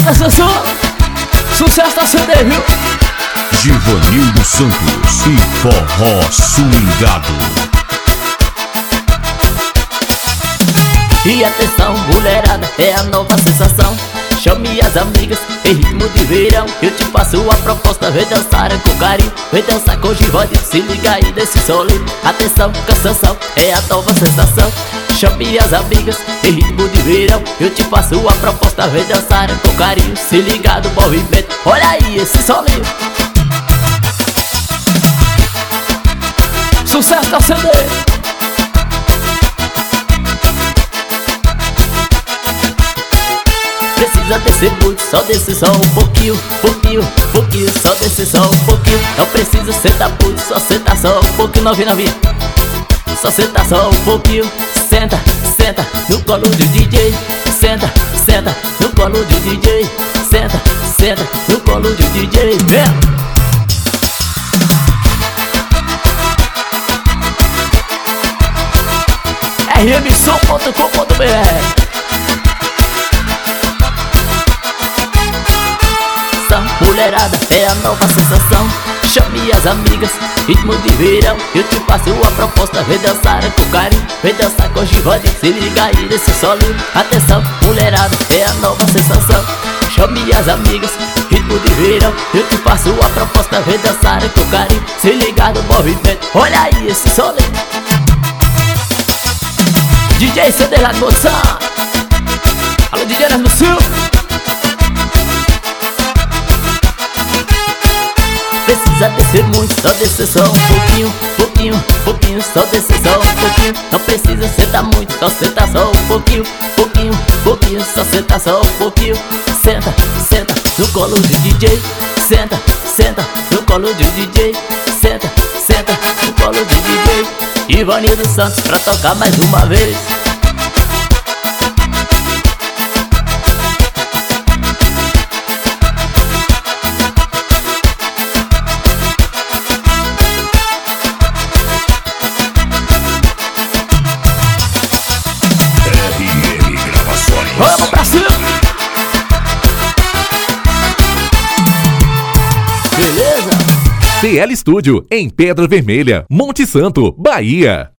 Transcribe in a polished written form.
Presta atenção, sucesso da CD, viu? Givanildo Santos e Forró Swingado. E atenção, mulherada, é a nova sensação. Chame as amigas em ritmo de verão. Eu te faço a proposta, vem dançar com carinho, vem dançar com Givani, se liga aí desse solinho. Atenção, canção, é a nova sensação. Chame as amigas em ritmo de verão. Eu te faço a proposta, vem dançar com carinho, se liga do movimento. Olha aí esse solinho. Sucesso da CD. Precisa descer muito, só descer só um pouquinho, pouquinho, só descer só um pouquinho. Não precisa sentar muito, só sentar só um pouquinho, novinha. Só sentar só um pouquinho, senta, no colo do DJ. Senta, no colo do DJ. Senta, no colo do DJ. Vem! rmsom.com.br. Mulherada, é a nova sensação. Chame as amigas, ritmo de verão. Eu te faço a proposta, vem dançar com carinho, vem dançar com Givani, se liga aí nesse solinho. Atenção, mulherada, é a nova sensação. Chame as amigas, ritmo de verão. Eu te faço a proposta, vem dançar com carinho, se liga no movimento. Olha aí esse solinho. DJ CD lá de Moção. Alô, DJ Erasmo Silva. Precisa descer muito, só descer só um pouquinho, só descer só um pouquinho. Não precisa sentar muito, só sentar só um pouquinho, só sentar só um pouquinho. Senta, no colo do DJ. Senta, no colo do DJ. Senta, no colo do DJ. Givanildo Santos pra tocar mais uma vez. Vamos pra cima! Beleza? PL Studio, em Pedra Vermelha, Monte Santo, Bahia.